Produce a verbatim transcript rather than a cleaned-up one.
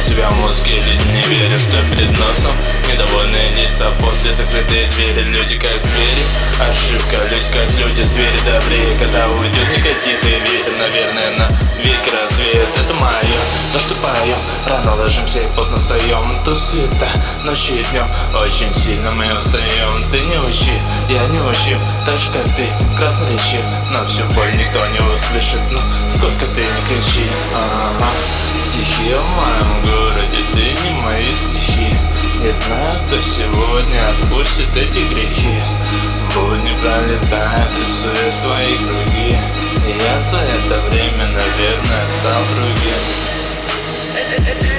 себя в мозге, люди не верят, что перед носом недовольные лица после закрытой двери. Люди как звери, ошибка, люди как люди, звери добрее. Когда уйдет негатив и ветер, наверное, на веки развеет. Это мое, то что поем, рано ложимся и поздно встаем. То света, ночи и днем, очень сильно мы устаем. Ты не учи, я не учил, так же как ты, красноречив, но всю боль никто не услышит. Ну, сколько ты не кричи. Ага. Стихи в моем городе, ты не мои стихи. Не знаю, кто сегодня отпустит эти грехи. Будни пролетают, рисуя свои круги, и я за это время, наверное, стал другим.